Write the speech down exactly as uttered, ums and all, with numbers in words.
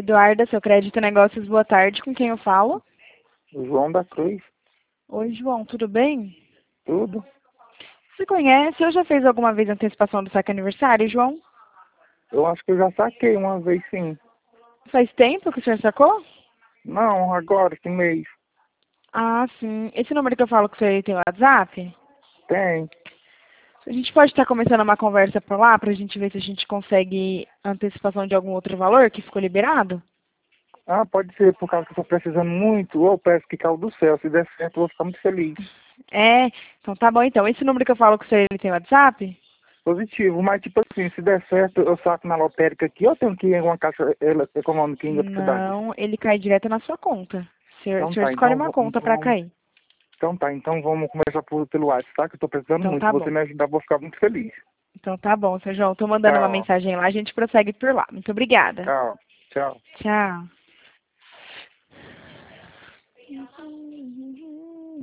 Eduarda, seu crédito e negócios, boa tarde. Com quem eu falo? João da Cruz. Oi, João, tudo bem? Tudo. Você conhece? Eu já fez alguma vez antecipação do saque aniversário, João? Eu acho que eu já saquei uma vez, sim. Faz tempo que o senhor sacou? Não, agora, esse mês. Ah, sim. Esse número que eu falo que você tem WhatsApp? Tem. A gente pode estar começando uma conversa por lá pra gente ver se a gente consegue antecipação de algum outro valor que ficou liberado? Ah, pode ser, por causa que eu tô precisando muito. Ou peço que caiu do céu. Se der certo, eu vou ficar muito feliz. É, então tá bom então. Esse número que eu falo que você tem WhatsApp? Positivo, mas tipo assim, se der certo, eu saco na lotérica aqui, ou eu tenho que ir em uma caixa ele- econômica em outra cidade? Não, ele cai direto na sua conta. O senhor, o Então senhor tá, escolhe então, uma vo- conta então pra vamos. cair. Então tá, então vamos conversar por, pelo WhatsApp, tá? Que eu tô precisando Então muito. Se tá você bom. me ajudar, eu vou ficar muito feliz. Então tá bom, seu João. Tô mandando uma Tchau, mensagem lá, a gente prossegue por lá. Muito obrigada. tchau, tchau. Tchau.